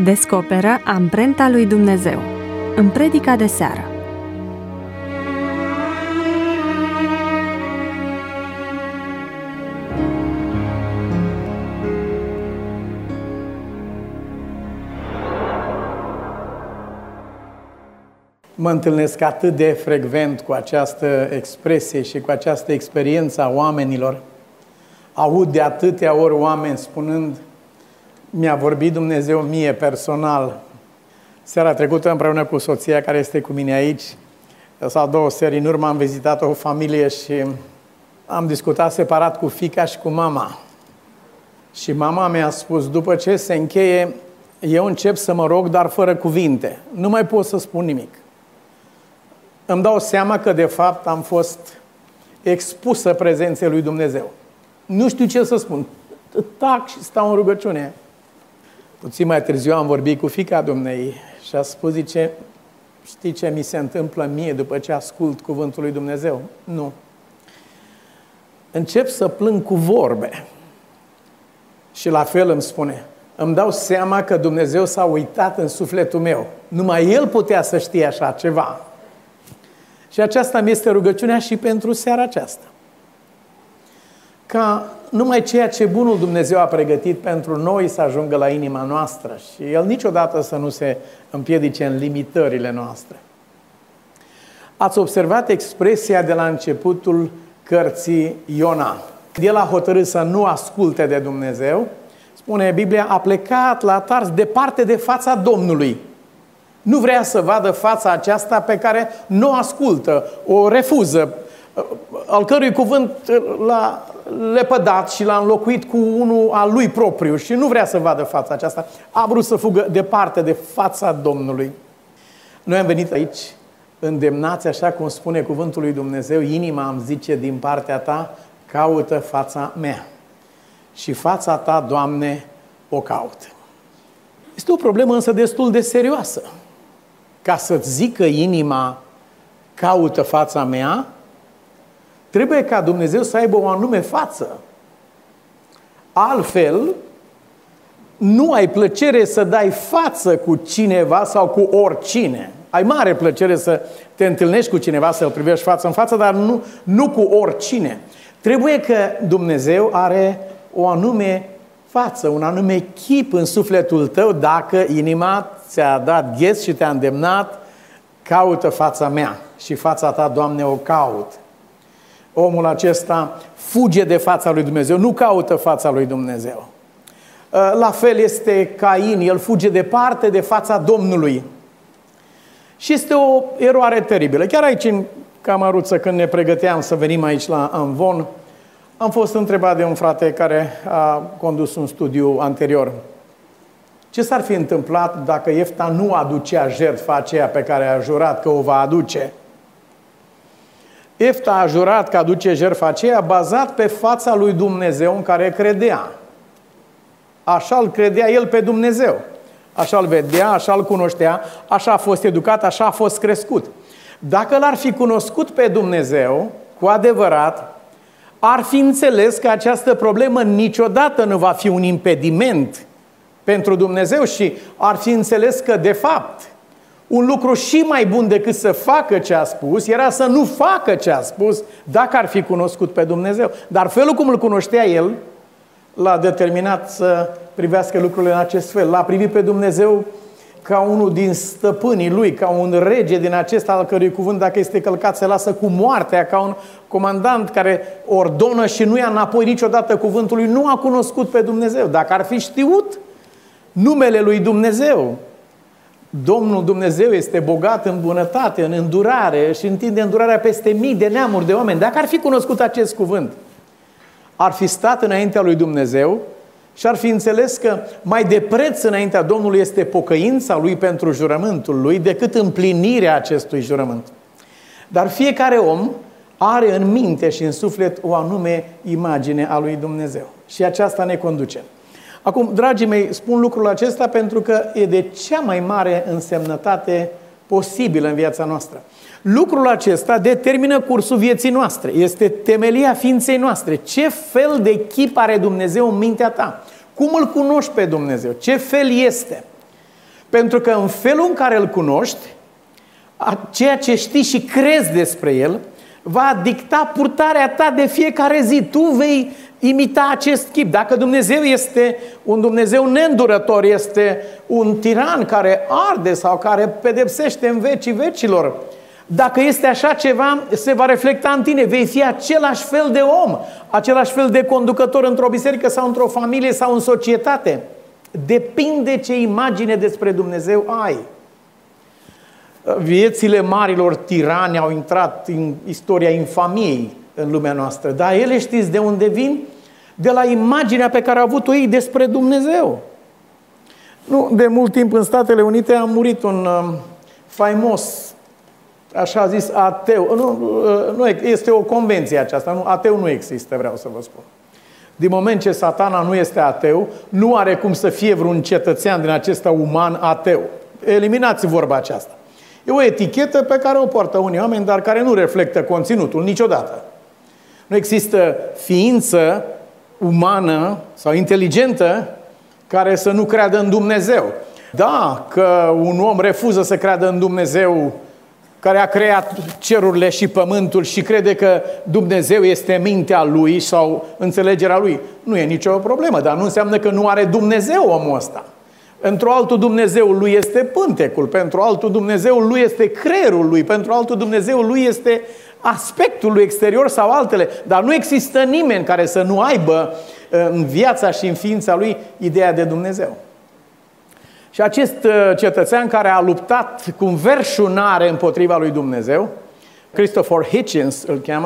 Descoperă amprenta lui Dumnezeu în predica de seară. Mă întâlnesc atât de frecvent cu această expresie și cu această experiență a oamenilor. Aud de atâtea ori oameni spunând: mi-a vorbit Dumnezeu mie personal. Seara trecută, împreună cu soția care este cu mine aici, sau 2 seri în urmă, am vizitat o familie și am discutat separat cu fiica și cu mama. Și mama mi-a spus: după ce se încheie, eu încep să mă rog, dar fără cuvinte. Nu mai pot să spun nimic. Îmi dau seama că, de fapt, am fost expusă prezenței lui Dumnezeu. Nu știu ce să spun. Tac și stau în rugăciune. Puțin mai târziu am vorbit cu fiica dumneei și a spus, zice: știi ce mi se întâmplă mie după ce ascult cuvântul lui Dumnezeu? Nu. Încep să plâng cu vorbe. Și la fel îmi spune: îmi dau seama că Dumnezeu s-a uitat în sufletul meu. Numai El putea să știe așa ceva. Și aceasta mi este rugăciunea și pentru seara aceasta. Ca numai ceea ce bunul Dumnezeu a pregătit pentru noi să ajungă la inima noastră și El niciodată să nu se împiedice în limitările noastre. Ați observat expresia de la începutul cărții Iona. El a hotărât să nu asculte de Dumnezeu. Spune Biblia: a plecat la Tars, departe de fața Domnului. Nu vrea să vadă fața aceasta pe care nu o ascultă, o refuză, al cărui cuvânt l-a lepădat și l-a înlocuit cu unul al lui propriu și nu vrea să vadă fața aceasta. A vrut să fugă departe de fața Domnului. Noi am venit aici îndemnați, așa cum spune cuvântul lui Dumnezeu: inima îmi zice din partea ta, caută fața mea. Și fața ta, Doamne, o caută. Este o problemă însă destul de serioasă. Ca să-ți zică inima, caută fața mea, trebuie ca Dumnezeu să aibă o anume față. Altfel, nu ai plăcere să dai față cu cineva sau cu oricine. Ai mare plăcere să te întâlnești cu cineva, să-l privești față în față, dar nu cu oricine. Trebuie că Dumnezeu are o anume față, un anume chip în sufletul tău dacă inima ți-a dat ghes și te-a îndemnat: caută fața mea și fața ta, Doamne, o caut. Omul acesta fuge de fața lui Dumnezeu, nu caută fața lui Dumnezeu. La fel este Cain, el fuge departe de fața Domnului. Și este o eroare teribilă. Chiar aici, în cămăruță, când ne pregăteam să venim aici la Amvon, am fost întrebat de un frate care a condus un studiu anterior: ce s-ar fi întâmplat dacă Iefta nu aducea jertfa aceea pe care a jurat că o va aduce? Iefta a jurat că aduce jertfa aceea bazat pe fața lui Dumnezeu în care credea. Așa îl credea el pe Dumnezeu. Așa îl vedea, așa îl cunoștea, așa a fost educat, așa a fost crescut. Dacă l-ar fi cunoscut pe Dumnezeu cu adevărat, ar fi înțeles că această problemă niciodată nu va fi un impediment pentru Dumnezeu și ar fi înțeles că, de fapt, un lucru și mai bun decât să facă ce a spus era să nu facă ce a spus, dacă ar fi cunoscut pe Dumnezeu. Dar felul cum îl cunoștea el l-a determinat să privească lucrurile în acest fel. L-a privit pe Dumnezeu ca unul din stăpânii lui, ca un rege din acesta al cărui cuvânt, dacă este călcat, se lasă cu moartea, ca un comandant care ordonă și nu ia înapoi niciodată cuvântul lui. Nu a cunoscut pe Dumnezeu. Dacă ar fi știut numele lui Dumnezeu, Domnul Dumnezeu este bogat în bunătate, în îndurare și întinde îndurarea peste mii de neamuri de oameni. Dacă ar fi cunoscut acest cuvânt, ar fi stat înaintea lui Dumnezeu și ar fi înțeles că mai de preț înaintea Domnului este pocăința lui pentru jurământul lui decât împlinirea acestui jurământ. Dar fiecare om are în minte și în suflet o anume imagine a lui Dumnezeu. Și aceasta ne conduce. Acum, dragii mei, spun lucrul acesta pentru că e de cea mai mare însemnătate posibilă în viața noastră. Lucrul acesta determină cursul vieții noastre. Este temelia ființei noastre. Ce fel de chip are Dumnezeu în mintea ta? Cum îl cunoști pe Dumnezeu? Ce fel este? Pentru că în felul în care îl cunoști, ceea ce știi și crezi despre el, va dicta purtarea ta de fiecare zi. Tu vei imita acest chip. Dacă Dumnezeu este un Dumnezeu neîndurător, este un tiran care arde sau care pedepsește în vecii vecilor, dacă este așa ceva, se va reflecta în tine. Vei fi același fel de om, același fel de conducător într-o biserică sau într-o familie sau în societate. Depinde ce imagine despre Dumnezeu ai. Viețile marilor tirani au intrat în istoria infamiei în lumea noastră. Dar ele știți de unde vin? De la imaginea pe care au avut-o ei despre Dumnezeu. Nu, de mult timp în Statele Unite a murit un faimos, așa zis, ateu. Nu, este o convenție aceasta. Nu, ateu nu există, vreau să vă spun. Din moment ce Satana nu este ateu, nu are cum să fie vreun cetățean din acesta uman ateu. Eliminați vorba aceasta. E o etichetă pe care o poartă unii oameni, dar care nu reflectă conținutul niciodată. Nu există ființă umană sau inteligentă care să nu creadă în Dumnezeu. Da, că un om refuză să creadă în Dumnezeu care a creat cerurile și pământul și crede că Dumnezeu este mintea lui sau înțelegerea lui, nu e nicio problemă, dar nu înseamnă că nu are Dumnezeu omul ăsta. Pentru altul Dumnezeu lui este pântecul, pentru altul Dumnezeu lui este creierul lui, pentru altul Dumnezeu lui este aspectul lui exterior sau altele. Dar nu există nimeni care să nu aibă în viața și în ființa lui ideea de Dumnezeu. Și acest cetățean care a luptat cu înverșunare împotriva lui Dumnezeu, Christopher Hitchens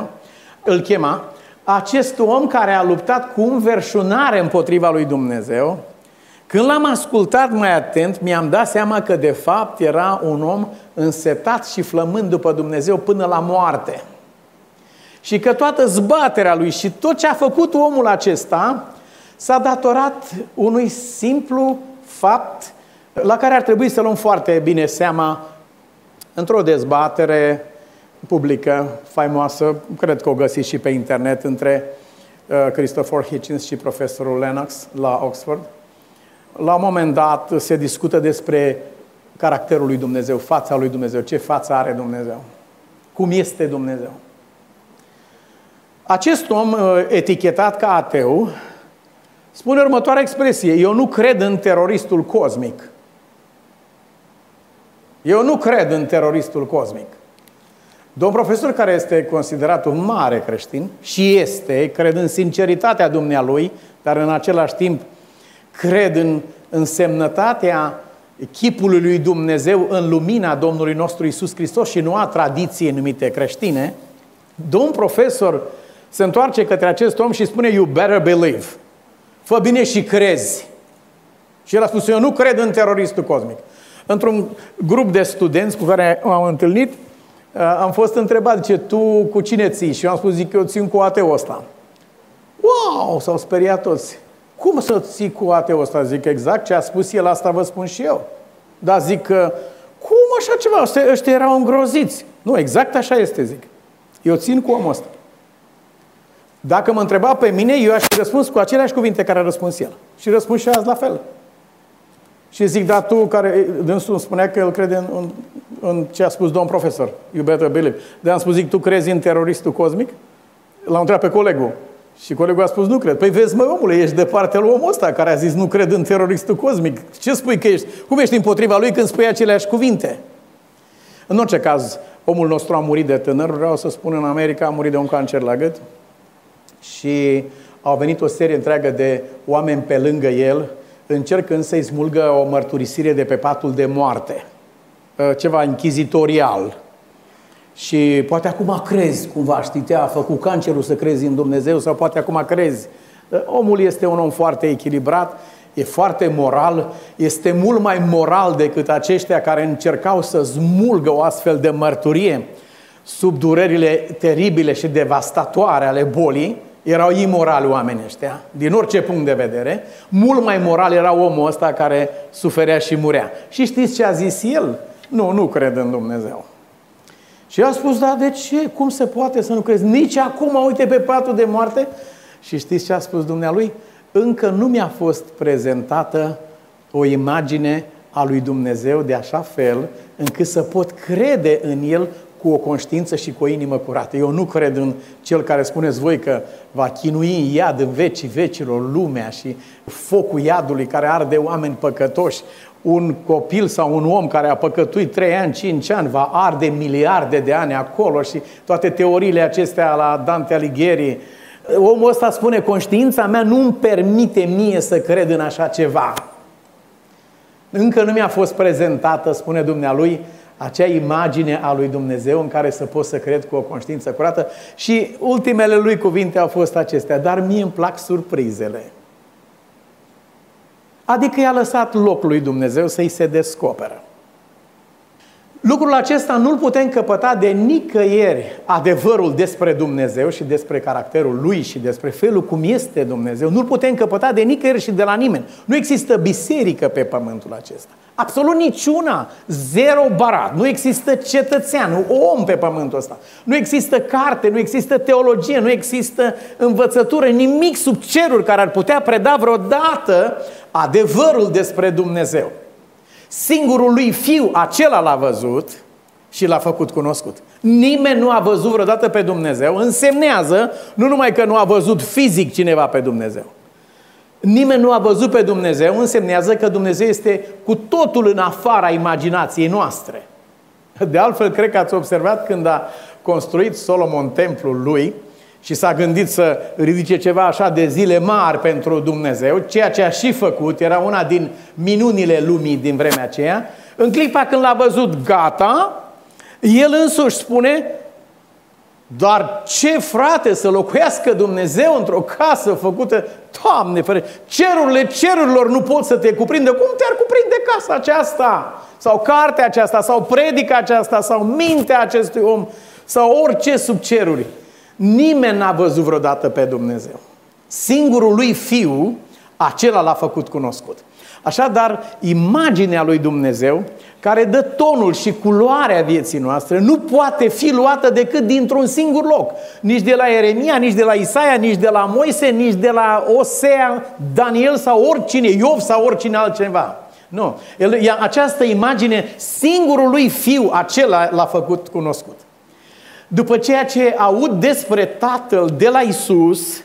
îl chema, acest om care a luptat cu înverșunare împotriva lui Dumnezeu, când l-am ascultat mai atent, mi-am dat seama că de fapt era un om însetat și flămând după Dumnezeu până la moarte. Și că toată zbaterea lui și tot ce a făcut omul acesta s-a datorat unui simplu fapt la care ar trebui să luăm foarte bine seama într-o dezbatere publică, faimoasă, cred că o găsiți și pe internet, între Christopher Hitchens și profesorul Lennox la Oxford. La un moment dat se discută despre caracterul lui Dumnezeu, fața lui Dumnezeu, ce față are Dumnezeu, cum este Dumnezeu. Acest om, etichetat ca ateu, spune următoarea expresie: eu nu cred în teroristul cosmic. Eu nu cred în teroristul cosmic. Domn profesor, care este considerat un mare creștin și cred în sinceritatea dumnealui, dar în același timp cred în însemnătatea chipului lui Dumnezeu în lumina Domnului nostru Iisus Hristos și nu a tradiției numite creștine, domn profesor se întoarce către acest om și spune: you better believe. Fă bine și crezi. Și el a spus: eu nu cred în teroristul cosmic. Într-un grup de studenți cu care m-am întâlnit, am fost întrebat: zice, tu cu cine ții? Și eu am spus: zic, eu țin cu ateul ăsta. Wow! S-au speriat toți. Cum să ții cu ateul ăsta? Zic, exact ce a spus el, asta vă spun și eu. Dar zic că, cum așa ceva? Ăștia erau îngroziți. Nu, exact așa este, zic. Eu țin cu omul ăsta. Dacă mă întreba pe mine, eu aș fi răspuns cu aceleași cuvinte care a răspuns el. Și răspund și azi la fel. Și zic, dar tu, care dânsul îmi spunea că el crede în ce a spus domn profesor, you better believe. Dar am spus, zic, tu crezi în teroristul cosmic? L-am întrebat pe colegul. Și colegul a spus, nu cred. Păi vezi, mă, omule, ești de partea lui omul ăsta care a zis, nu cred în teroristul cosmic. Ce spui că ești? Cum ești împotriva lui când spui aceleași cuvinte? În orice caz, omul nostru a murit de tânăr. Vreau să spun, în America a murit de un cancer la gât. Și au venit o serie întreagă de oameni pe lângă el, încercând să-i smulgă o mărturisire de pe patul de moarte. Ceva închizitorial. Și poate acum crezi cumva, știi, te-a făcut cancerul să crezi în Dumnezeu, sau poate acum crezi. Omul este un om foarte echilibrat, e foarte moral, este mult mai moral decât aceștia care încercau să smulgă o astfel de mărturie sub durerile teribile și devastatoare ale bolii. Erau imorali oamenii ăștia, din orice punct de vedere. Mult mai moral era omul ăsta care suferea și murea. Și știți ce a zis el? Nu cred în Dumnezeu. Și eu a spus, da, de ce? Cum se poate să nu crezi? Nici acum, uite, pe patul de moarte. Și știți ce a spus dumnealui? Încă nu mi-a fost prezentată o imagine a lui Dumnezeu de așa fel încât să pot crede în El cu o conștiință și cu o inimă curată. Eu nu cred în cel care spuneți voi că va chinui în iad în vecii vecilor lumea și focul iadului care arde oameni păcătoși. Un copil sau un om care a păcătuit 3 ani, 5 ani va arde miliarde de ani acolo și toate teoriile acestea la Dante Alighieri. Omul ăsta spune, conștiința mea nu îmi permite mie să cred în așa ceva. Încă nu mi-a fost prezentată, spune dumnealui, acea imagine a lui Dumnezeu în care să pot să cred cu o conștiință curată. Și ultimele lui cuvinte au fost acestea, dar mie îmi plac surprizele. Adică i-a lăsat loc lui Dumnezeu să-i se descoperă. Lucrul acesta nu-l putem căpăta de nicăieri, adevărul despre Dumnezeu și despre caracterul Lui și despre felul cum este Dumnezeu. Nu-l putem căpăta de nicăieri și de la nimeni. Nu există biserică pe pământul acesta. Absolut niciuna. Zero barat. Nu există cetățean, om pe pământul ăsta. Nu există carte, nu există teologie, nu există învățătură, nimic sub ceruri care ar putea preda vreodată adevărul despre Dumnezeu. Singurul lui Fiu, acela l-a văzut și l-a făcut cunoscut. Nimeni nu a văzut vreodată pe Dumnezeu. Însemnează nu numai că nu a văzut fizic cineva pe Dumnezeu. Nimeni nu a văzut pe Dumnezeu, însemnează că Dumnezeu este cu totul în afara imaginației noastre. De altfel, cred că ați observat când a construit Solomon templul lui și s-a gândit să ridice ceva așa de zile mari pentru Dumnezeu, ceea ce a și făcut, era una din minunile lumii din vremea aceea. În clipa când l-a văzut gata, el însuși spune, dar ce frate să locuiască Dumnezeu într-o casă făcută, Doamne ferește, cerurile cerurilor nu pot să te cuprindă. Cum te-ar cuprinde casa aceasta? Sau cartea aceasta, sau predica aceasta, sau mintea acestui om, sau orice sub ceruri. Nimeni n-a văzut vreodată pe Dumnezeu. Singurul lui Fiu, acela l-a făcut cunoscut. Așadar, imaginea lui Dumnezeu, care dă tonul și culoarea vieții noastre, nu poate fi luată decât dintr-un singur loc. Nici de la Ieremia, nici de la Isaia, nici de la Moise, nici de la Osea, Daniel sau oricine, Iov sau oricine altceva. Nu. Această imagine, singurul lui Fiu, acela l-a făcut cunoscut. După ceea ce aud despre Tatăl de la Iisus,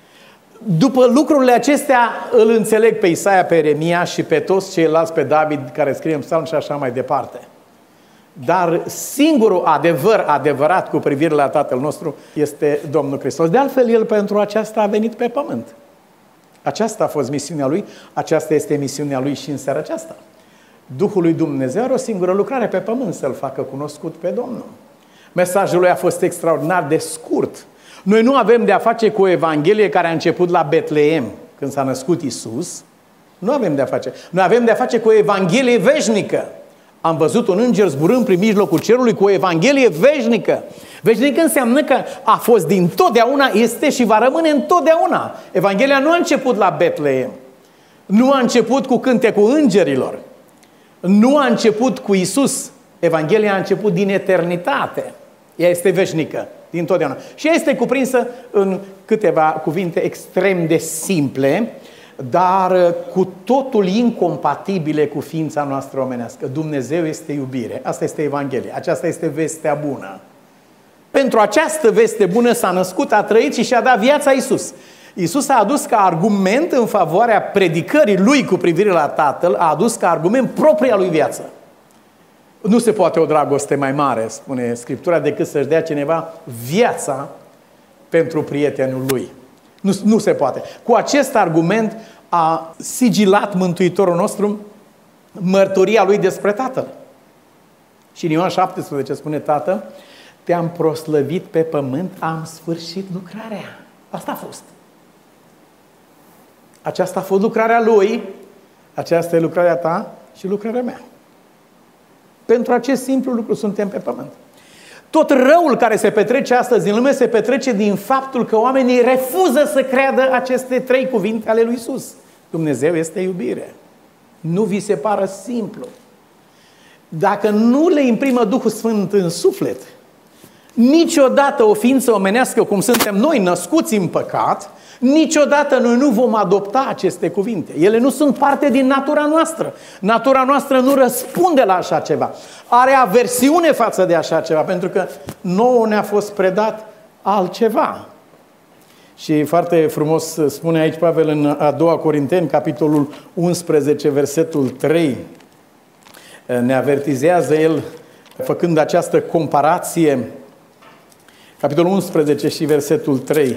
după lucrurile acestea îl înțeleg pe Isaia, pe Ieremia și pe toți ceilalți, pe David care scrie în psalm și așa mai departe. Dar singurul adevăr adevărat cu privire la Tatăl nostru este Domnul Hristos. De altfel, El pentru aceasta a venit pe pământ. Aceasta a fost misiunea Lui, aceasta este misiunea Lui și în seara aceasta. Duhul lui Dumnezeu are o singură lucrare pe pământ, să-L facă cunoscut pe Domnul. Mesajul lui a fost extraordinar de scurt. Noi nu avem de-a face cu o evanghelie care a început la Betleem, când s-a născut Iisus. Nu avem de-a face. Noi avem de-a face cu o evanghelie veșnică. Am văzut un înger zburând prin mijlocul cerului cu o evanghelie veșnică. Veșnică înseamnă că a fost dintotdeauna, este și va rămâne întotdeauna. Evanghelia nu a început la Betleem. Nu a început cu cântecul îngerilor. Nu a început cu Iisus. Evanghelia a început din eternitate. Ea este veșnică, dintotdeauna. Și ea este cuprinsă în câteva cuvinte extrem de simple, dar cu totul incompatibile cu ființa noastră omenească. Dumnezeu este iubire. Asta este Evanghelia. Aceasta este vestea bună. Pentru această veste bună s-a născut, a trăit și și-a dat viața Iisus. Iisus a adus ca argument în favoarea predicării Lui cu privire la Tatăl, a adus ca argument propria Lui viață. Nu se poate o dragoste mai mare, spune Scriptura, decât să-și dea cineva viața pentru prietenul lui. Nu se poate. Cu acest argument a sigilat Mântuitorul nostru mărturia Lui despre Tatăl. Și în Ioan 17 spune, Tată, te-am proslăvit pe pământ, am sfârșit lucrarea. Asta a fost. Aceasta a fost lucrarea Lui, aceasta e lucrarea ta și lucrarea mea. Pentru acest simplu lucru suntem pe pământ. Tot răul care se petrece astăzi în lume se petrece din faptul că oamenii refuză să creadă aceste 3 cuvinte ale lui Iisus. Dumnezeu este iubire. Nu vi se pară simplu. Dacă nu le imprimă Duhul Sfânt în suflet, Niciodată o ființă omenească, cum suntem noi, născuți în păcat, niciodată noi nu vom adopta aceste cuvinte. Ele nu sunt parte din natura noastră. Natura noastră nu răspunde la așa ceva. Are aversiune față de așa ceva, pentru că nouă ne-a fost predat altceva. Și foarte frumos spune aici Pavel în a doua Corinteni, capitolul 11, versetul 3. Ne avertizează el, făcând această comparație, capitolul 11 și versetul 3.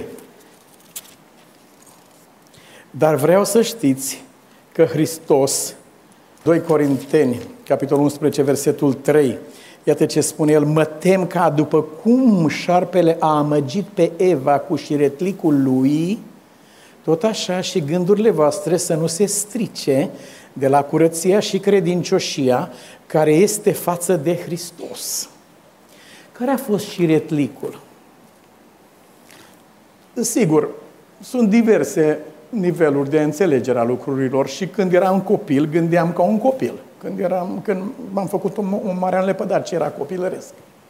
Dar vreau să știți că Hristos, 2 Corinteni, capitolul 11, versetul 3, iată ce spune el: mă tem ca după cum șarpele a amăgit pe Eva cu șiretlicul lui, tot așa și gândurile voastre să nu se strice de la curăția și credincioșia care este față de Hristos. Care a fost șiretlicul? Sigur, sunt diverse niveluri de înțelegere a lucrurilor și când eram copil, gândeam ca un copil. Când m-am făcut un mare înlepădat ce era copilăresc.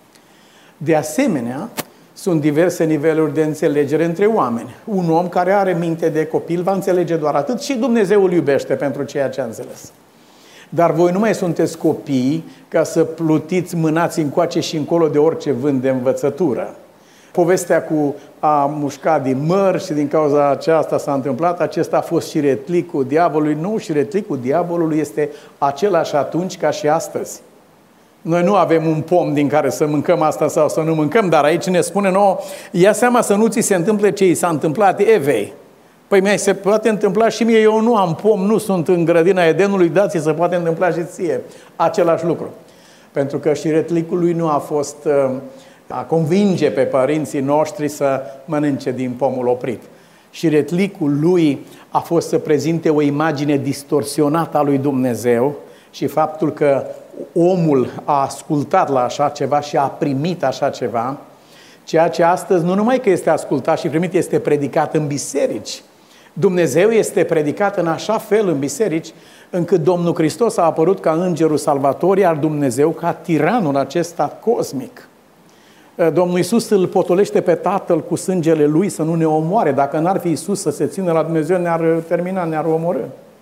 De asemenea, sunt diverse niveluri de înțelegere între oameni. Un om care are minte de copil va înțelege doar atât și Dumnezeu îl iubește pentru ceea ce a înțeles. Dar voi nu mai sunteți copii ca să plutiți mânați încoace și încolo de orice vânt de învățătură. Povestea cu a mușca din măr și din cauza aceasta s-a întâmplat, acesta a fost șiretlicul diavolului. Nu, șiretlicul diavolului este același atunci ca și astăzi. Noi nu avem un pom din care să mâncăm asta sau să nu mâncăm, dar aici ne spune nouă, ia seama să nu ți se întâmple ce i s-a întâmplat Evei. Păi mi se poate întâmpla și mie, eu nu am pom, nu sunt în grădina Edenului, dați se poate întâmpla și ție același lucru. Pentru că șiretlicul lui nu a fost a convinge pe părinții noștri să mănânce din pomul oprit. Șiretlicul lui a fost să prezinte o imagine distorsionată a lui Dumnezeu și faptul că omul a ascultat la așa ceva și a primit așa ceva, ceea ce astăzi nu numai că este ascultat și primit, este predicat în biserici. Dumnezeu este predicat în așa fel în biserici, încât Domnul Hristos a apărut ca îngerul salvator, iar Dumnezeu ca tiranul acesta cosmic. Domnul Iisus îl potolește pe Tatăl cu sângele Lui să nu ne omoare. Dacă n-ar fi Iisus să se țină la Dumnezeu, ne-ar termina, ne-ar omorî.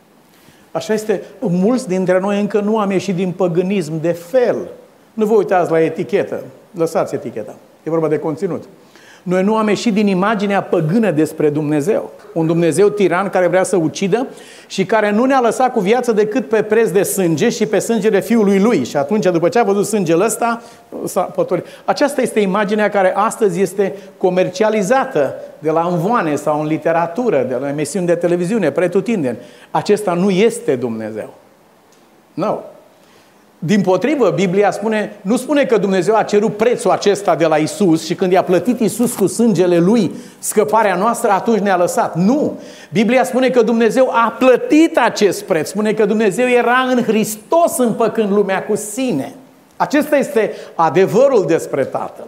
Așa este, mulți dintre noi încă nu am ieșit din păgânism de fel. Nu vă uitați la etichetă, lăsați eticheta, e vorba de conținut. Noi nu am ieșit din imaginea păgână despre Dumnezeu. Un Dumnezeu tiran care vrea să ucidă și care nu ne-a lăsat cu viață decât pe preț de sânge și pe sângele Fiului Lui. Și atunci, după ce a văzut sângele ăsta, s-a pătorit. Aceasta este imaginea care astăzi este comercializată de la învoane sau în literatură, de la emisiuni de televiziune, pretutindeni. Acesta nu este Dumnezeu. Nu. Dimpotrivă, Biblia nu spune că Dumnezeu a cerut prețul acesta de la Isus și când i-a plătit Isus cu sângele Lui scăparea noastră, atunci ne-a lăsat. Nu! Biblia spune că Dumnezeu a plătit acest preț. Spune că Dumnezeu era în Hristos împăcând lumea cu sine. Acesta este adevărul despre Tatăl.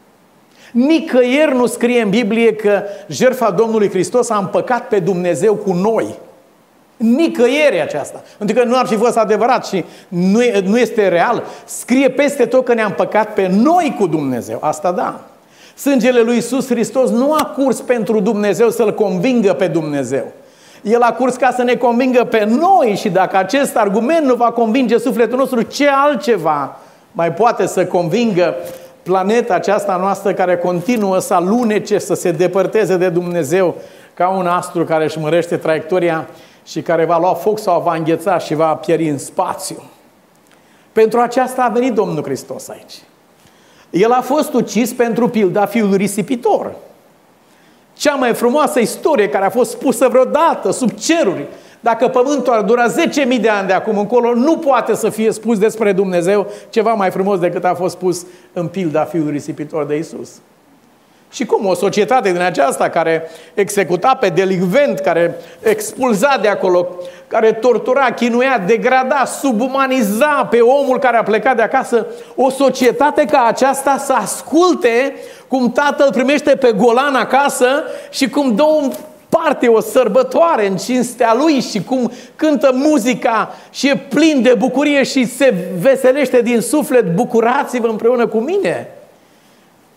Nicăieri nu scrie în Biblie că jertfa Domnului Hristos a împăcat pe Dumnezeu cu noi. Nicăieri aceasta. Pentru că nu ar fi fost adevărat și nu este real. Scrie peste tot că ne-am păcat pe noi cu Dumnezeu. Asta da. Sângele lui Iisus Hristos nu a curs pentru Dumnezeu să-L convingă pe Dumnezeu. El a curs ca să ne convingă pe noi și dacă acest argument nu va convinge sufletul nostru, ce altceva mai poate să convingă planeta aceasta noastră care continuă să alunece, să se depărteze de Dumnezeu ca un astru care își mărește traiectoria și care va lua foc sau va îngheța și va pieri în spațiu. Pentru aceasta a venit Domnul Hristos aici. El a fost ucis pentru pilda fiului risipitor. Cea mai frumoasă istorie care a fost spusă vreodată sub ceruri. Dacă pământul ar dura 10.000 de ani de acum încolo, nu poate să fie spus despre Dumnezeu ceva mai frumos decât a fost spus în pilda fiului risipitor de Iisus. Și cum o societate din aceasta care executa pe delicvent, care expulza de acolo, care tortura, chinuia, degrada, subumaniza pe omul care a plecat de acasă, o societate ca aceasta să asculte cum tatăl primește pe golan acasă și cum dă un parte, o sărbătoare în cinstea lui și cum cântă muzica și e plin de bucurie și se veselește din suflet, bucurați-vă împreună cu mine.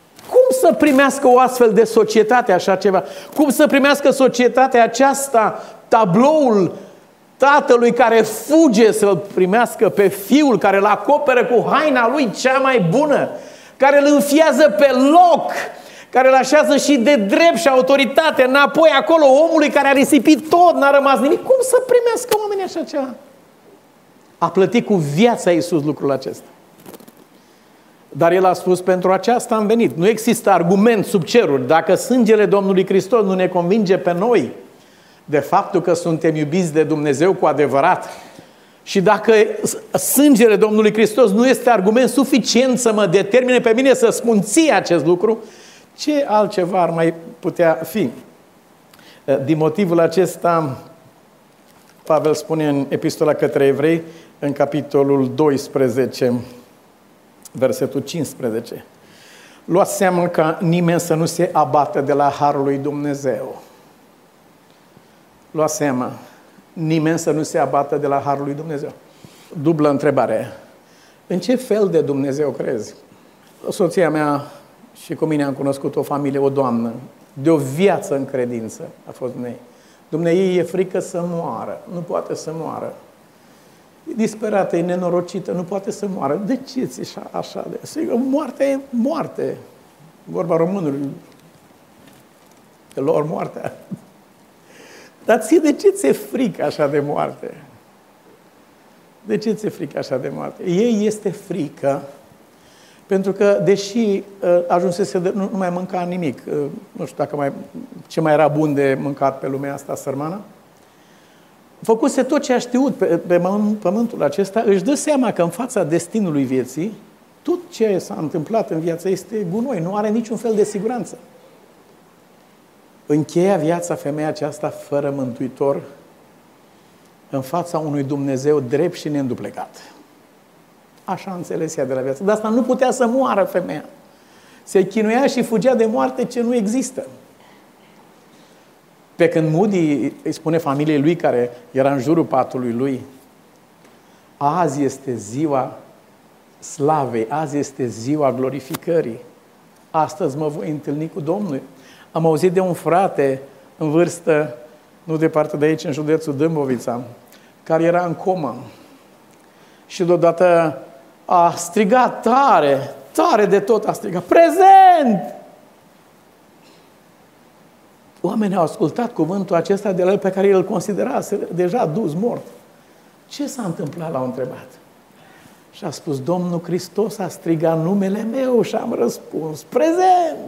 să primească o astfel de societate așa ceva? Cum să primească societatea aceasta tabloul tatălui care fuge să-l primească pe fiul, care îl acoperă cu haina lui cea mai bună, care îl înfiază pe loc, care îl așează și de drept și autoritate înapoi acolo, omului care a risipit tot, n-a rămas nimic? Cum să primească oamenii așa ceva? A plătit cu viața Iisus lucrul acesta. Dar El a spus, pentru aceasta am venit. Nu există argument sub ceruri. Dacă sângele Domnului Hristos nu ne convinge pe noi de faptul că suntem iubiți de Dumnezeu cu adevărat, și dacă sângele Domnului Hristos nu este argument suficient să mă determine pe mine să spun ție acest lucru, ce altceva ar mai putea fi? Din motivul acesta, Pavel spune în Epistola către Evrei, în capitolul 12, versetul 15, luați seama ca nimeni să nu se abată de la harul lui Dumnezeu. Luați seama, nimeni să nu se abată de la harul lui Dumnezeu. Dublă întrebare. În ce fel de Dumnezeu crezi? Soția mea și cu mine am cunoscut o familie, o doamnă, de o viață în credință a fost Dumnezeu. Dumnezeu e frică să moară, nu poate să moară. E disperată, e nenorocită, nu poate să moară. De ce ți așa de... Sigur, moartea e moarte. Vorba românului. De lor moartea. Dar ție de ce ți-e frică așa de moarte? De ce ți-e frică așa de moarte? Ei este frică pentru că, deși ajunsese nu mai mânca nimic, nu știu dacă ce mai era bun de mâncat pe lumea asta sărmană, făcuse tot ce a știut pe pământul acesta, își dă seama că în fața destinului vieții, tot ce s-a întâmplat în viață este gunoi, nu are niciun fel de siguranță. Încheia viața femeia aceasta fără mântuitor în fața unui Dumnezeu drept și neînduplecat. Așa înțeles ea de la viață. De asta nu putea să moară femeia. Se chinuia și fugea de moarte ce nu există. Pe când Moody îi spune familiei lui care era în jurul patului lui, azi este ziua slavei, azi este ziua glorificării. Astăzi mă voi întâlni cu Domnul. Am auzit de un frate în vârstă, nu departe de aici, în județul Dâmbovița, care era în comă. Și deodată a strigat tare, tare de tot a strigat, prezent! Oamenii au ascultat cuvântul acesta de la el pe care el îl considerase deja dus mort. Ce s-a întâmplat? L-au întrebat. Și a spus, Domnul Hristos a strigat numele meu și am răspuns, prezent!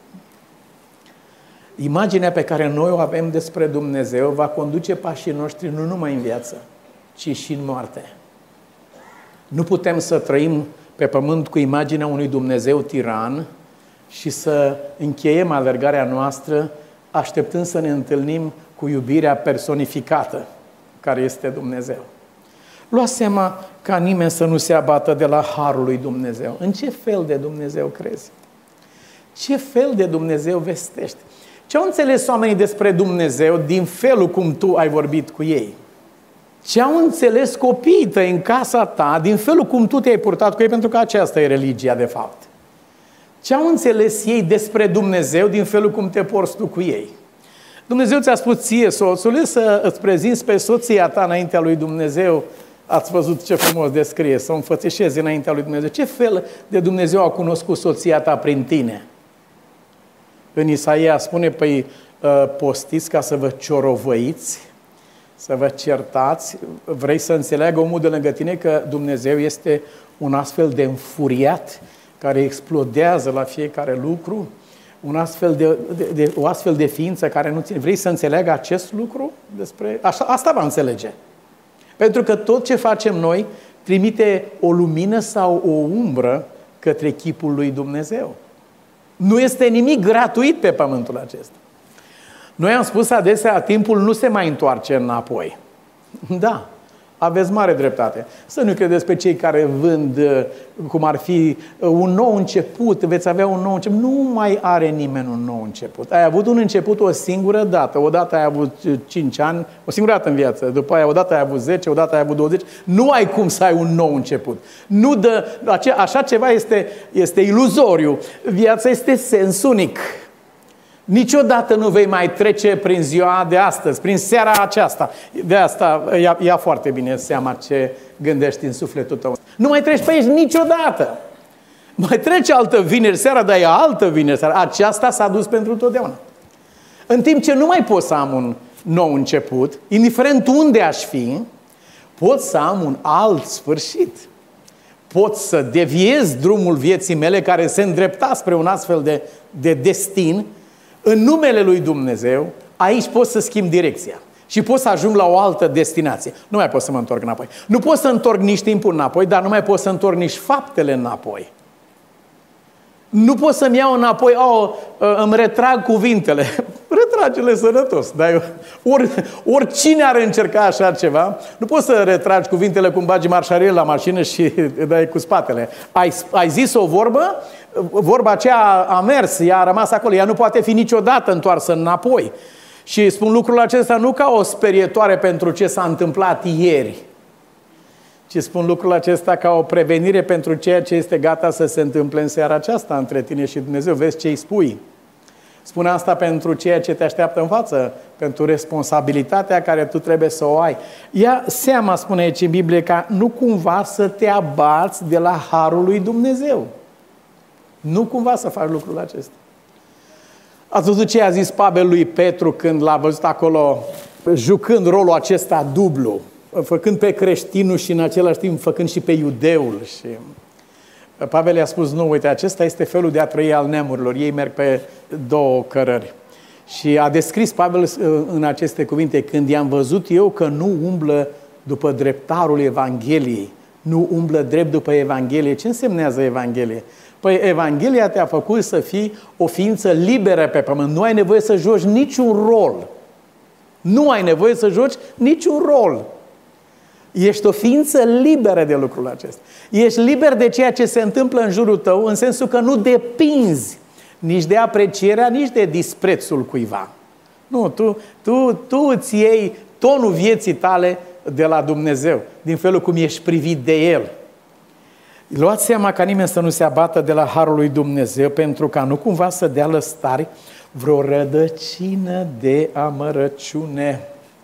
Imaginea pe care noi o avem despre Dumnezeu va conduce pașii noștri nu numai în viață, ci și în moarte. Nu putem să trăim pe pământ cu imaginea unui Dumnezeu tiran și să încheiem alergarea noastră așteptând să ne întâlnim cu iubirea personificată, care este Dumnezeu. Luați seama ca nimeni să nu se abată de la harul lui Dumnezeu. În ce fel de Dumnezeu crezi? Ce fel de Dumnezeu vestești? Ce au înțeles oamenii despre Dumnezeu din felul cum tu ai vorbit cu ei? Ce au înțeles copiii tăi în casa ta din felul cum tu te-ai purtat cu ei, pentru că aceasta e religia de fapt? Ce au înțeles ei despre Dumnezeu din felul cum te porți tu cu ei? Dumnezeu ți-a spus ție, soțule, să îți prezinți pe soția ta înaintea lui Dumnezeu. Ați văzut ce frumos descrie, să o înfățișezi înaintea lui Dumnezeu. Ce fel de Dumnezeu a cunoscut soția ta prin tine? În Isaia spune, păi postiți ca să vă ciorovăiți, să vă certați. Vrei să înțeleagă omul de lângă tine că Dumnezeu este un astfel de înfuriat care explodează la fiecare lucru? O astfel de ființă care nu ține. Vrei să înțeleagă acest lucru? Asta va înțelege. Pentru că tot ce facem noi trimite o lumină sau o umbră către chipul lui Dumnezeu. Nu este nimic gratuit pe pământul acesta. Noi am spus adesea, timpul nu se mai întoarce înapoi. Da, Aveți mare dreptate. Să nu credeți pe cei care vând cum ar fi un nou început, veți avea un nou început. Nu mai are nimeni un nou început. Ai avut un început o singură dată. Odată ai avut 5 ani, o singură dată în viață. După aia odată ai avut 10, odată ai avut 20. Nu ai cum să ai un nou început. Nu dă, așa ceva este iluzoriu. Viața este sens unic. Niciodată nu vei mai trece prin ziua de astăzi, prin seara aceasta. De asta ia foarte bine seama ce gândești în sufletul tău. Nu mai treci pe aici niciodată. Mai trece altă vineri seara, dar e altă vineri seara. Aceasta s-a dus pentru totdeauna. În timp ce nu mai pot să am un nou început, indiferent unde aș fi, pot să am un alt sfârșit. Pot să deviez drumul vieții mele care se îndrepta spre un astfel de destin. În numele lui Dumnezeu, aici pot să schimb direcția și pot să ajung la o altă destinație. Nu mai pot să mă întorc înapoi. Nu pot să întorc nici timpul înapoi, dar nu mai pot să întorc nici faptele înapoi. Nu pot să-mi iau înapoi, îmi retrag cuvintele. Retrage-le sănătos. Dar oricine ar încerca așa ceva, nu poți să retragi cuvintele cum bagi marșariel la mașină și dai cu spatele. Ai zis o vorbă, vorba aceea a mers, ea a rămas acolo, ea nu poate fi niciodată întoarsă înapoi. Și spun lucrul acesta nu ca o sperietoare pentru ce s-a întâmplat ieri, ci spun lucrul acesta ca o prevenire pentru ceea ce este gata să se întâmple în seara aceasta între tine și Dumnezeu. Vezi ce îi spui. Spune asta pentru ceea ce te așteaptă în față, pentru responsabilitatea care tu trebuie să o ai. Ia seama, spune aici în Biblie, ca nu cumva să te abați de la harul lui Dumnezeu. Nu cumva să faci lucrul acesta. Ați văzut ce a zis Pavel lui Petru când l-a văzut acolo jucând rolul acesta dublu, făcând pe creștinul și în același timp făcând și pe iudeul. Și Pavel i-a spus, nu, uite, acesta este felul de a trăi al neamurilor. Ei merg pe două cărări. Și a descris Pavel în aceste cuvinte, când i-am văzut eu că nu umblă după dreptarul Evangheliei, nu umblă drept după Evanghelie. Ce însemnează Evanghelie? Păi Evanghelia te-a făcut să fii o ființă liberă pe pământ. Nu ai nevoie să joci niciun rol. Nu ai nevoie să joci niciun rol. Ești o ființă liberă de lucrul acesta. Ești liber de ceea ce se întâmplă în jurul tău, în sensul că nu depinzi nici de aprecierea, nici de disprețul cuiva. Nu, tu îți iei tonul vieții tale de la Dumnezeu, din felul cum ești privit de El. Luați seama ca nimeni să nu se abată de la harul lui Dumnezeu, pentru ca nu cumva să dea lăstari vreo rădăcină de amărăciune.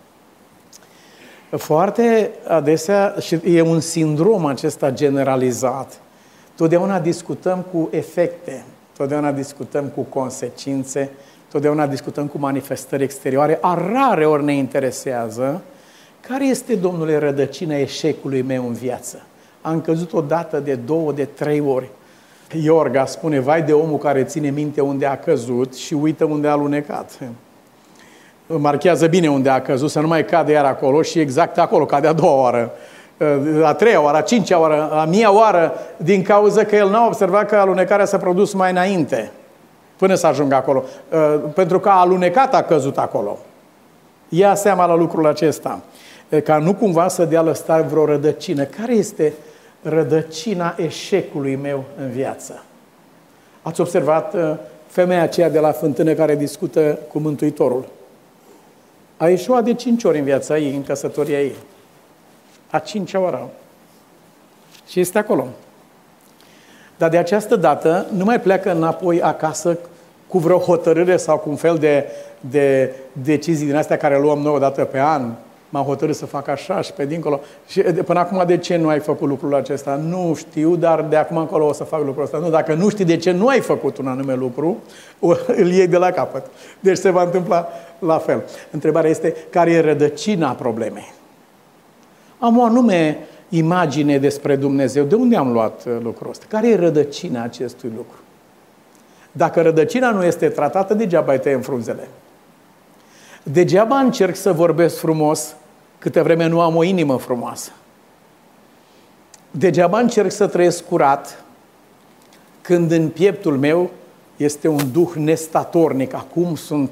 Foarte adesea, și e un sindrom acesta generalizat, totdeauna discutăm cu efecte, totdeauna discutăm cu consecințe, totdeauna discutăm cu manifestări exterioare, rare ori ne interesează care este, Domnule, rădăcina eșecului meu în viață. Am căzut odată, de 2, de 3 ori. Iorga spune, vai de omul care ține minte unde a căzut și uită unde a alunecat. Marchează bine unde a căzut, să nu mai cade iar acolo și exact acolo, cade a 2-a oară, a 3-a oară, a 5-a oară, a 1000-a oară, din cauza că el n-a observat că alunecarea s-a produs mai înainte, până să ajungă acolo. Pentru că a alunecat, a căzut acolo. Ia seama la lucrul acesta, ca nu cumva să dea lăstare vreo rădăcină. Care este rădăcina eșecului meu în viață? Ați observat femeia aceea de la fântână care discută cu Mântuitorul? A ieșuat de 5 ori în viața ei, în căsătoria ei. A 5-a oară. Și este acolo. Dar de această dată nu mai pleacă înapoi acasă cu vreo hotărâre sau cu un fel de decizii din astea care luăm noi o dată pe an. M-am hotărât să fac așa și pe dincolo. Și până acum de ce nu ai făcut lucrul acesta? Nu știu, dar de acum încolo o să fac lucrul ăsta. Nu, dacă nu știi de ce nu ai făcut un anume lucru, îl iei de la capăt. Deci se va întâmpla la fel. Întrebarea este, care e rădăcina problemei? Am o anume imagine despre Dumnezeu. De unde am luat lucrul ăsta? Care e rădăcina acestui lucru? Dacă rădăcina nu este tratată, degeaba îi tăiem frunzele. Degeaba încerc să vorbesc frumos câtă vreme nu am o inimă frumoasă. Degeaba încerc să trăiesc curat când în pieptul meu este un duh nestatornic. Acum sunt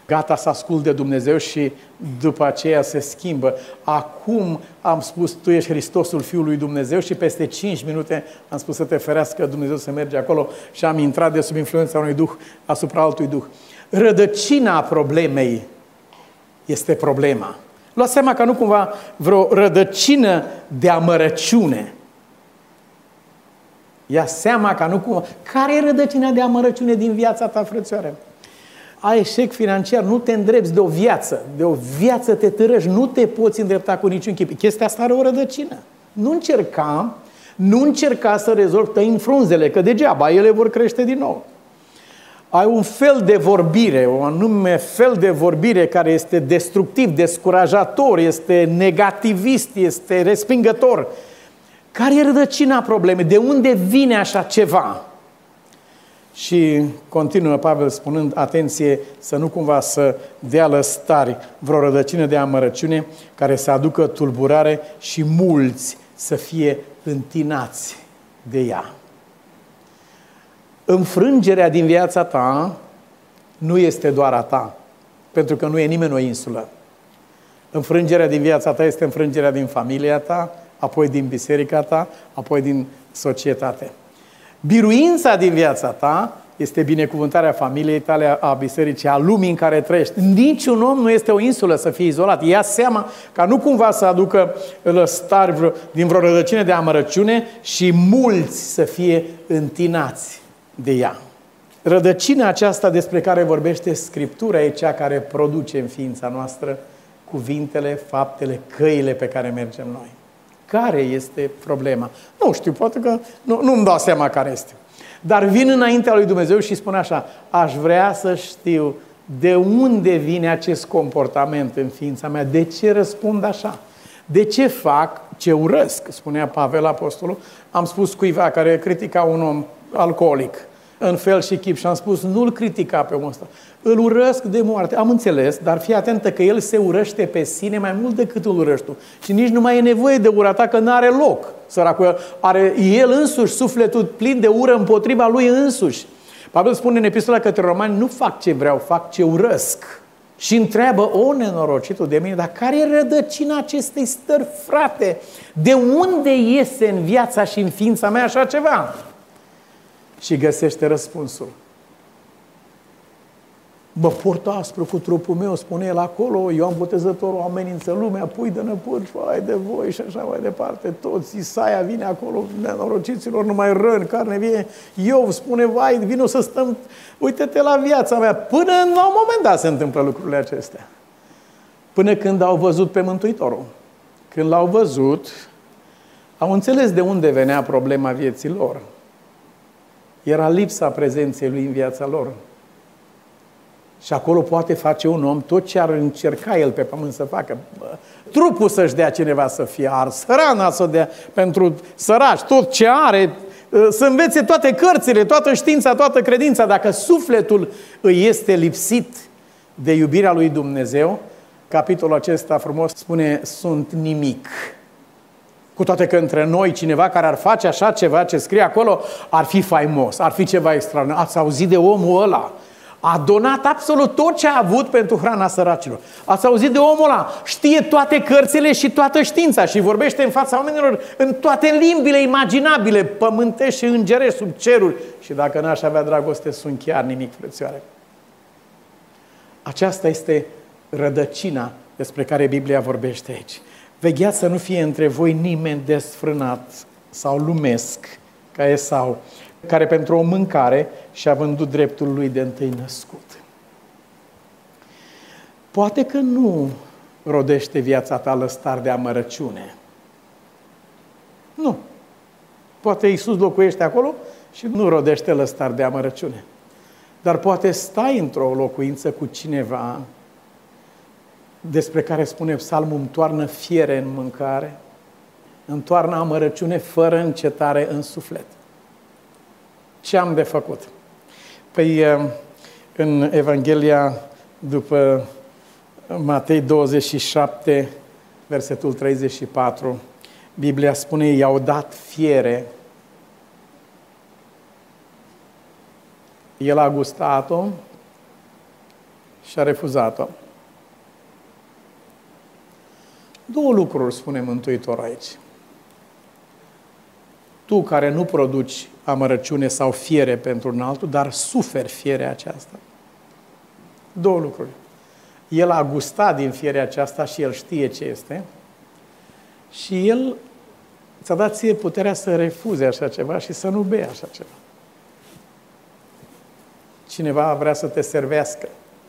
gata să ascult de Dumnezeu și după aceea se schimbă. Acum am spus, tu ești Hristosul Fiul lui Dumnezeu și peste 5 minute am spus să te ferească Dumnezeu să mergi acolo și am intrat de sub influența unui duh asupra altui duh. Rădăcina problemei este problema. Luați seama că nu cumva vreo rădăcină de amărăciune. Ia seama că nu cumva... Care e rădăcina de amărăciune din viața ta, frățioare? Ai eșec financiar, nu te îndrepți de o viață te târăști, nu te poți îndrepta cu niciun chip. Chestia asta are o rădăcină. Nu încerca să rezolvi, tăi în frunzele, că degeaba ele vor crește din nou. Ai un fel de vorbire, un anume fel de vorbire care este destructiv, descurajator, este negativist, este respingător. Care e rădăcina problemei? De unde vine așa ceva? Și continuă Pavel spunând, atenție, să nu cumva să dea lăstari vreo rădăcină de amărăciune care să aducă tulburare și mulți să fie întinați de ea. Înfrângerea din viața ta nu este doar a ta, pentru că nu e nimeni o insulă. Înfrângerea din viața ta este înfrângerea din familia ta, apoi din biserica ta, apoi din societate. Biruința din viața ta este binecuvântarea familiei tale, a bisericii, a lumii în care trăiești. Niciun om nu este o insulă să fie izolat. Ia seama ca nu cumva să aducă lăstari din vreo rădăcină de amărăciune și mulți să fie întinați de ea. Rădăcina aceasta despre care vorbește Scriptura e cea care produce în ființa noastră cuvintele, faptele, căile pe care mergem noi. Care este problema? Nu știu, poate că nu-mi dau seama care este. Dar vin înaintea lui Dumnezeu și spun așa, aș vrea să știu de unde vine acest comportament în ființa mea, de ce răspund așa, de ce fac ce urăsc, spunea Pavel Apostolul. Am spus cuiva care critica un om alcoolic în fel și chip și am spus, nu-l critica pe omul ăsta, îl urăsc de moarte. Am înțeles, dar fii atentă că el se urăște pe sine mai mult decât îl urăști tu. Și nici nu mai e nevoie de ura ta, că n-are loc. Săracul are el însuși sufletul plin de ură împotriva lui însuși. Pavel spune în epistola către Romani, nu fac ce vreau, fac ce urăsc. Și întreabă, o nenorocitul de mine, dar care e rădăcina acestei stări, frate? De unde iese în viața și în ființa mea așa ceva? Și găsește răspunsul. Mă port aspru cu trupul meu, spune el acolo, Ioan Botezătorul amenință lumea, pui de năpârci, vai de voi și așa mai departe. Toți, Isaia vine acolo, nenorociților, numai răni, carne vie. Iov spune, vai, vino să stăm, uite-te la viața mea. Până la un moment dat se întâmplă lucrurile acestea. Până când au văzut pe Mântuitorul. Când l-au văzut, au înțeles de unde venea problema vieții lor. Era lipsa prezenței lui în viața lor. Și acolo poate face un om tot ce ar încerca el pe pământ să facă. Trupul să-și dea cineva să fie ars, hrana să dea pentru săraci, tot ce are, să învețe toate cărțile, toată știința, toată credința. Dacă sufletul îi este lipsit de iubirea lui Dumnezeu, capitolul acesta frumos spune, sunt nimic. Cu toate că între noi cineva care ar face așa ceva ce scrie acolo, ar fi faimos, ar fi ceva extraordinar. Ați auzit de omul ăla? A donat absolut tot ce a avut pentru hrana săracilor. Ați auzit de omul ăla? Știe toate cărțile și toată știința și vorbește în fața oamenilor în toate limbile imaginabile, pământești și îngerești, sub ceruri. Și dacă n-aș avea dragoste, sunt chiar nimic, frățioare. Aceasta este rădăcina despre care Biblia vorbește aici. Vegheați să nu fie între voi nimeni desfrânat sau lumesc, ca Esau, care pentru o mâncare și-a vândut dreptul lui de întâi născut. Poate că nu rodește viața ta lăstari de amărăciune. Nu. Poate Iisus locuiește acolo și nu rodește lăstari de amărăciune. Dar poate stai într-o locuință cu cineva despre care spune Psalmul, îmi toarnă fiere în mâncare, îmi toarnă amărăciune fără încetare în suflet. Ce am de făcut? Păi în Evanghelia după Matei 27, versetul 34, Biblia spune, i-au dat fiere. El a gustat-o și a refuzat-o. Două lucruri spune Mântuitorul aici. Tu care nu produci amărăciune sau fiere pentru un altul, dar suferi fierea aceasta. Două lucruri. El a gustat din fierea aceasta și el știe ce este și el ți-a dat ție puterea să refuze așa ceva și să nu bei așa ceva. Cineva vrea să te servească.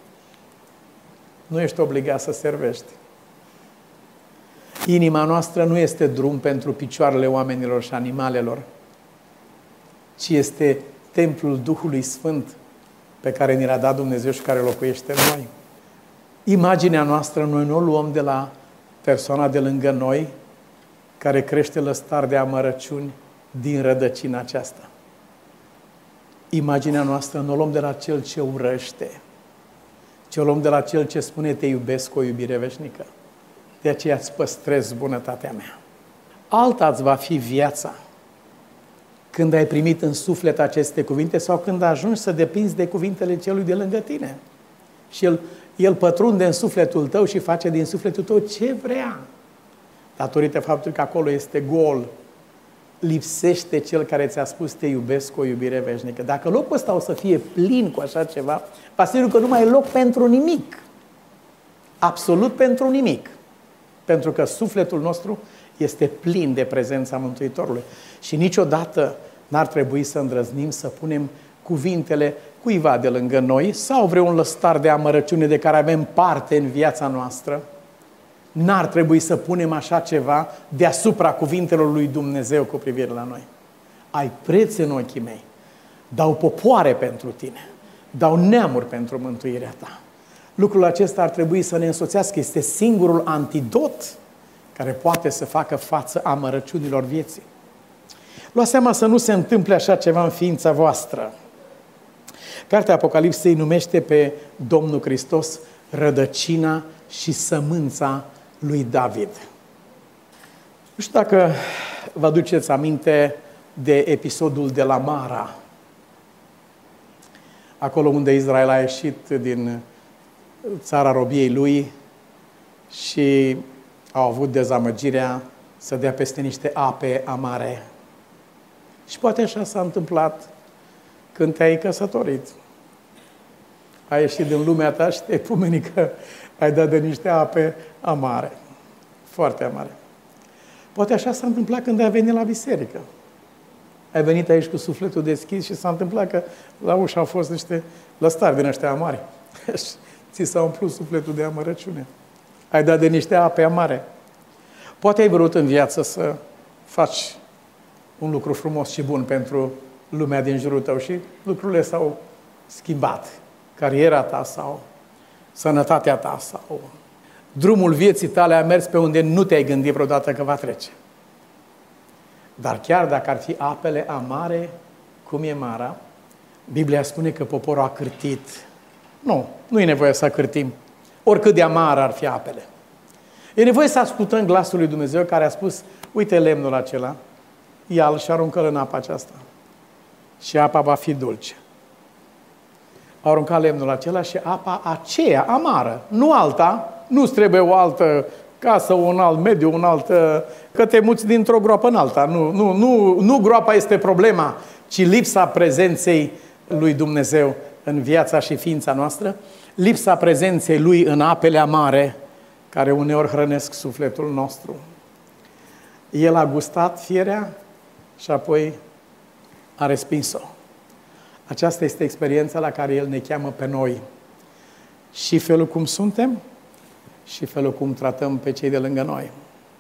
Nu ești obligat să servești. Inima noastră nu este drum pentru picioarele oamenilor și animalelor, ci este templul Duhului Sfânt pe care ni l-a dat Dumnezeu și care locuiește în noi. Imaginea noastră noi nu o luăm de la persoana de lângă noi care crește lăstar de amărăciuni din rădăcina aceasta. Imaginea noastră nu o luăm de la cel ce urăște, ci o luăm de la cel ce spune te iubesc cu o iubire veșnică. De aceea îți păstrez bunătatea mea. Alta îți va fi viața când ai primit în suflet aceste cuvinte sau când ajungi să depinzi de cuvintele celui de lângă tine. Și el pătrunde în sufletul tău și face din sufletul tău ce vrea. Datorită faptului că acolo este gol, lipsește cel care ți-a spus te iubesc cu o iubire veșnică. Dacă locul ăsta o să fie plin cu așa ceva, va fi că nu mai e loc pentru nimic. Absolut pentru nimic. Pentru că sufletul nostru este plin de prezența Mântuitorului. Și niciodată n-ar trebui să îndrăznim să punem cuvintele cuiva de lângă noi sau vreun lăstar de amărăciune de care avem parte în viața noastră. N-ar trebui să punem așa ceva deasupra cuvintelor lui Dumnezeu cu privire la noi. Ai preț în ochii mei. Dau popoare pentru tine. Dau neamuri pentru mântuirea ta. Lucrul acesta ar trebui să ne însoțească. Este singurul antidot care poate să facă față amărăciunilor vieții. Luați seama să nu se întâmple așa ceva în ființa voastră. Cartea Apocalipsei numește pe Domnul Hristos rădăcina și sămânța lui David. Nu știu dacă vă aduceți aminte de episodul de la Mara. Acolo unde Israel a ieșit din țara robiei lui și au avut dezamăgirea să dea peste niște ape amare. Și poate așa s-a întâmplat când te-ai căsătorit. Ai ieșit din lumea ta și te-ai pomenit că ai dat de niște ape amare. Foarte amare. Poate așa s-a întâmplat când ai venit la biserică. Ai venit aici cu sufletul deschis și s-a întâmplat că la ușă au fost niște lăstari din ăștia amari. Ți s-a umplut sufletul de amărăciune. Ai dat de niște ape amare. Poate ai vrut în viață să faci un lucru frumos și bun pentru lumea din jurul tău și lucrurile s-au schimbat. Cariera ta sau sănătatea ta sau drumul vieții tale a mers pe unde nu te-ai gândit vreodată că va trece. Dar chiar dacă ar fi apele amare, cum e Mara, Biblia spune că poporul a cârtit. Nu e nevoie să cârtim. Oricât de amară ar fi apele. E nevoie să ascultăm glasul lui Dumnezeu care a spus, uite lemnul acela, ia-l și aruncă-l în apa aceasta. Și apa va fi dulce. Au aruncat lemnul acela și apa aceea, amară, nu alta, nu-ți trebuie o altă casă, un alt mediu, un alt... că te muți dintr-o groapă în alta. Nu groapa este problema, ci lipsa prezenței lui Dumnezeu în viața și ființa noastră, lipsa prezenței lui în apele amare, care uneori hrănesc sufletul nostru. El a gustat fierea și apoi a respins-o. Aceasta este experiența la care El ne cheamă pe noi. Și felul cum suntem și felul cum tratăm pe cei de lângă noi.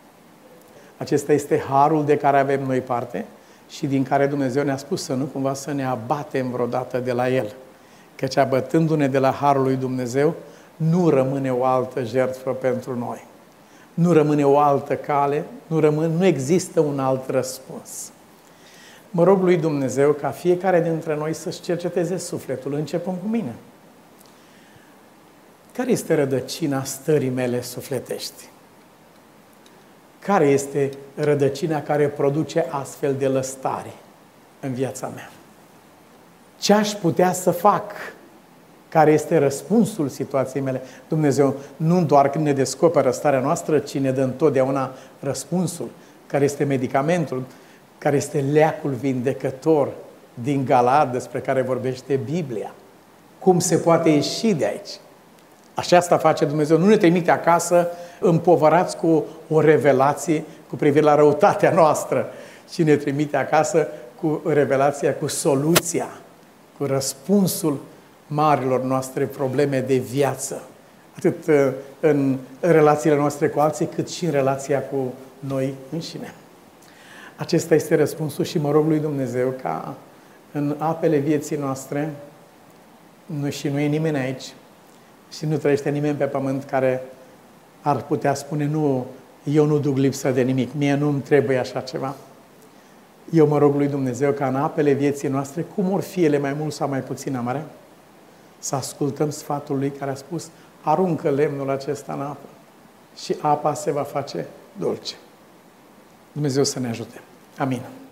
Acesta este harul de care avem noi parte și din care Dumnezeu ne-a spus să nu cumva să ne abatem vreodată de la El. Căci abătându-ne de la harul lui Dumnezeu, nu rămâne o altă jertfă pentru noi. Nu rămâne o altă cale, nu există un alt răspuns. Mă rog lui Dumnezeu ca fiecare dintre noi să-și cerceteze sufletul. Începem cu mine. Care este rădăcina stării mele sufletești? Care este rădăcina care produce astfel de lăstare în viața mea? Ce aș putea să fac Care este răspunsul situației mele? Dumnezeu nu doar când ne descoperă starea noastră, ci ne dă întotdeauna răspunsul. Care este medicamentul? Care este leacul vindecător din Galaad despre care vorbește Biblia? Cum se poate ieși de aici? Așa asta face Dumnezeu. Nu ne trimite acasă împovărați cu o revelație cu privire la răutatea noastră, ci ne trimite acasă cu revelația, cu soluția, cu răspunsul marilor noastre probleme de viață. Atât în relațiile noastre cu alții, cât și în relația cu noi înșine. Acesta este răspunsul și mă rog lui Dumnezeu ca în apele vieții noastre, și nu e nimeni aici, și nu trăiește nimeni pe pământ care ar putea spune, nu, eu nu duc lipsă de nimic, mie nu-mi trebuie așa ceva. Eu mă rog lui Dumnezeu ca în apele vieții noastre, cum or fi ele mai mult sau mai puțin amare, să ascultăm sfatul lui care a spus, aruncă lemnul acesta în apă și apa se va face dulce. Dumnezeu să ne ajute. Amin.